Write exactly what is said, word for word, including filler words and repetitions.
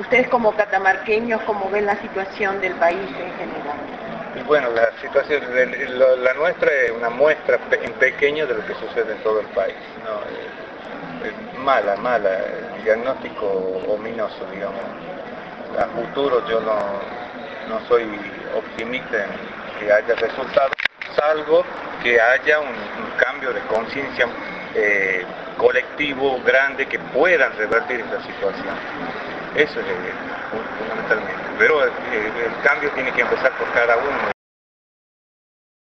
ustedes como catamarqueños, ¿cómo ven la situación del país en general? Y bueno, la situación, la nuestra es una muestra en pequeño de lo que sucede en todo el país, ¿no? Es, es mala, mala, un diagnóstico ominoso, digamos. A futuro yo no, no soy optimista en que haya resultados, salvo que haya un, un cambio de conciencia eh, colectivo grande que puedan revertir esta situación. Eso es eh, fundamentalmente. Pero eh, el cambio tiene que empezar por cada uno.